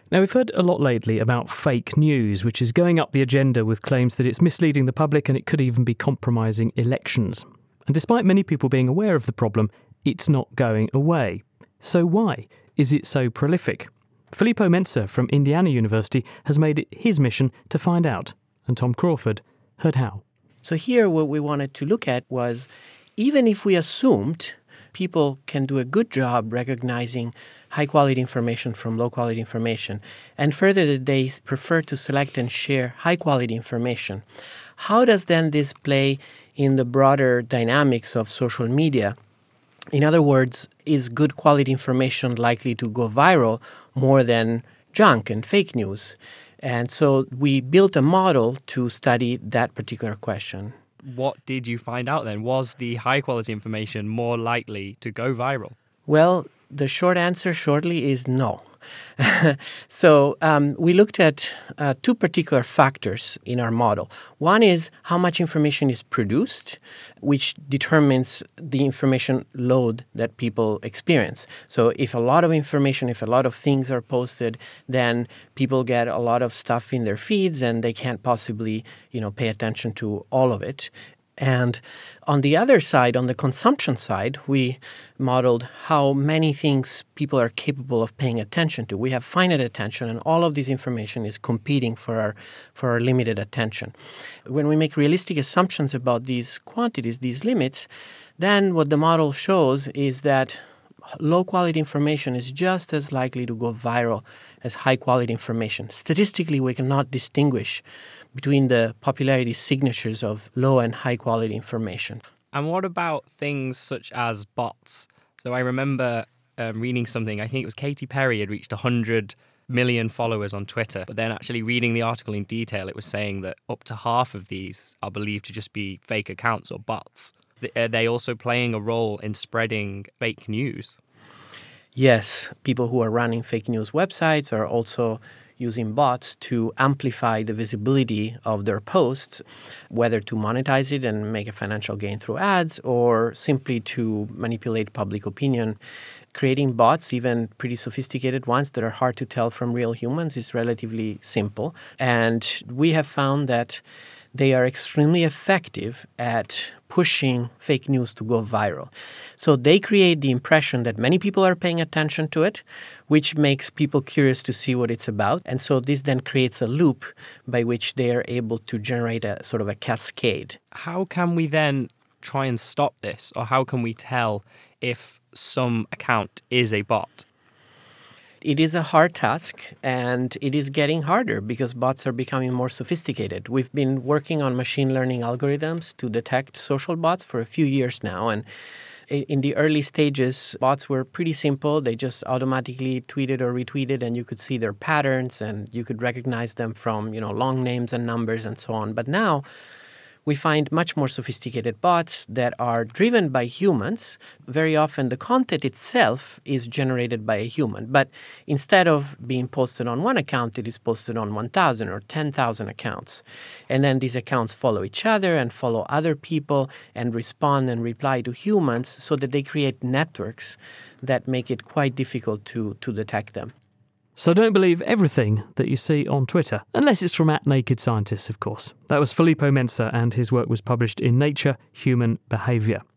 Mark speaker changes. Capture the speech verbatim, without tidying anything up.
Speaker 1: Now, we've heard a lot lately about fake news, which is going up the agenda with claims that it's misleading the public and it could even be compromising elections. And despite many people being aware of the problem, it's not going away. So why is it so prolific? Filippo Mensa from Indiana University has made it his mission to find out. And Tom Crawford heard how.
Speaker 2: So here what we wanted to look at was, even if we assumed people can do a good job recognizing high-quality information from low-quality information, and further that they prefer to select and share high-quality information, how does then this play in the broader dynamics of social media? In other words, is good quality information likely to go viral more than junk and fake news? And so we built a model to study that particular question.
Speaker 3: What did you find out then? Was the high-quality information more likely to go viral?
Speaker 2: Well, the short answer shortly is no. so um, we looked at uh, two particular factors in our model. One is how much information is produced, which determines the information load that people experience. So if a lot of information, if a lot of things are posted, then people get a lot of stuff in their feeds and they can't possibly, you know, pay attention to all of it. And on the other side, on the consumption side, we modeled how many things people are capable of paying attention to. We have finite attention, and all of this information is competing for our for our limited attention. When we make realistic assumptions about these quantities, these limits, then what the model shows is that low-quality information is just as likely to go viral as high-quality information. Statistically, we cannot distinguish between the popularity signatures of low and high-quality information.
Speaker 3: And what about things such as bots? So I remember um, reading something, I think it was Katy Perry had reached one hundred million followers on Twitter, but then actually reading the article in detail, it was saying that up to half of these are believed to just be fake accounts or bots. Are they also playing a role in spreading fake news?
Speaker 2: Yes, people who are running fake news websites are also using bots to amplify the visibility of their posts, whether to monetize it and make a financial gain through ads or simply to manipulate public opinion. Creating bots, even pretty sophisticated ones that are hard to tell from real humans, is relatively simple. And we have found that they are extremely effective at pushing fake news to go viral. So they create the impression that many people are paying attention to it, which makes people curious to see what it's about. And so this then creates a loop by which they are able to generate a sort of a cascade.
Speaker 3: How can we then try and stop this? Or how can we tell if some account is a bot?
Speaker 2: It is a hard task, and it is getting harder because bots are becoming more sophisticated. We've been working on machine learning algorithms to detect social bots for a few years now, and in the early stages, bots were pretty simple. They just automatically tweeted or retweeted, and you could see their patterns, and you could recognize them from, you know, long names and numbers and so on. But now we find much more sophisticated bots that are driven by humans. Very often the content itself is generated by a human, but instead of being posted on one account, it is posted on one thousand or ten thousand accounts. And then these accounts follow each other and follow other people and respond and reply to humans so that they create networks that make it quite difficult to, to detect them.
Speaker 1: So don't believe everything that you see on Twitter, unless it's from at Naked Scientists, of course. That was Filippo Mensa, and his work was published in Nature Human Behaviour.